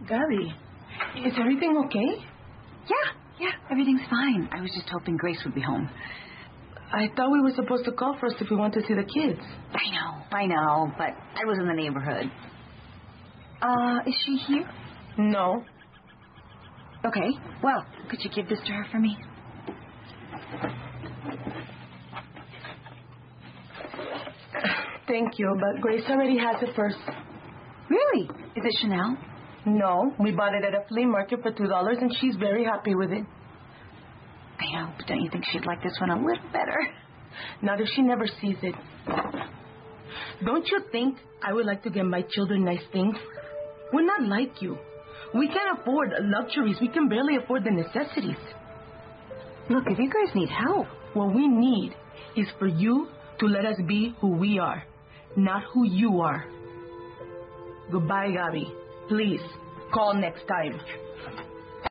Gabby, is everything okay? Yeah, everything's fine. I was just hoping Grace would be home. I thought we were supposed to call first if we want to see the kids. I know, but I was in the neighborhood. Is she here? No. Okay, well, could you give this to her for me? Thank you, but Grace already has it first. Really? Is it Chanel? No, we bought it at a flea market for $2 and she's very happy with it. I know, but don't you think she'd like this one a little better? Not if she never sees it. Don't you think I would like to get my children nice things? We're not like you. We can't afford luxuries. We can barely afford the necessities. Look, if you guys need help. What we need is for you to let us be who we are, not who you are. Goodbye, Gabby. Please, call next time.